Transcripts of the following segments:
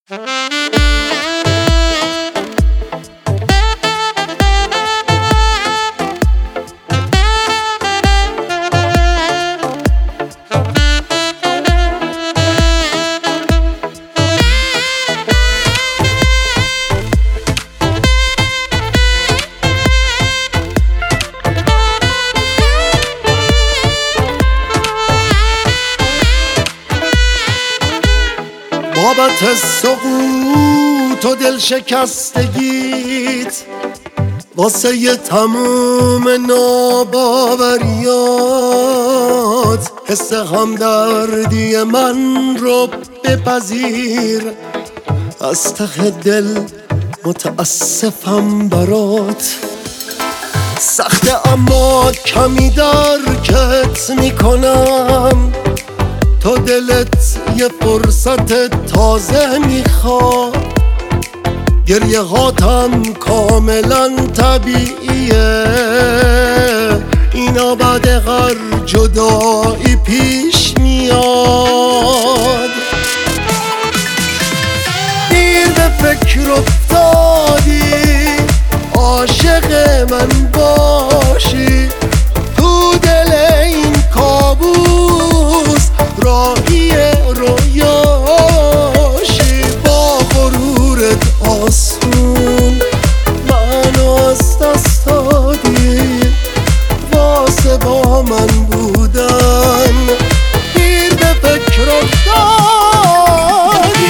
بابت سقوط و دل شکستگیت، واسه ی تموم ناباوریات، حس همدردی من رو بپذیر، از ته دل متاسفم برات. سخته اما کمی درکت میکنم، تو دلت یه فرصت تازه میخواد. گریه هاتم کاملا طبیعیه، اینا بعد هر جدایی پیش میاد. دیر به فکر افتادی عاشق من باشی، تو دل این کابوس راهی رویاشی. با غرورت آسون منو از دست دادی، واسه با من بودن دیر به فکر افتادی.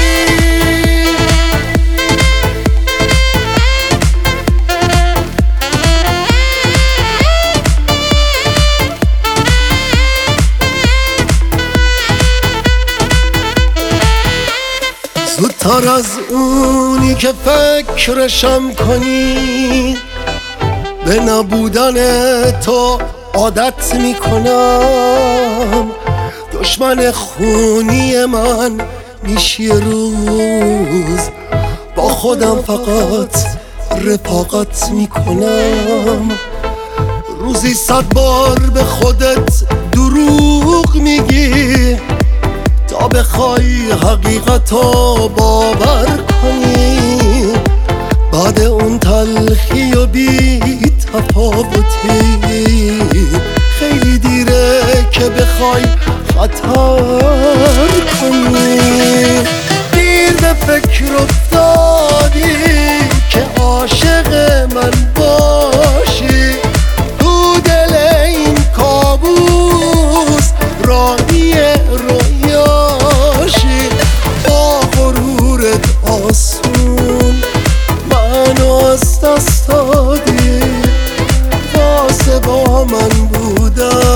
زودتر از اونی که فکرشم کنی، به نبودن تو عادت میکنم. دشمن خونی من میشی روز، با خودم فقط رفاقت میکنم. روزی 100 بار به خودت دروغ میگی، تا بخوای حقیقتو باور کنی. بعد اون تلخی و بی تفاوتی، خیلی دیره که بخوای خطر کنی. دیر به فکر افتادی که عاشق من باشی، تو دل این کابوس راهی رویاشی. با غرورت آسون منو از دست دادی، واسه با من بودن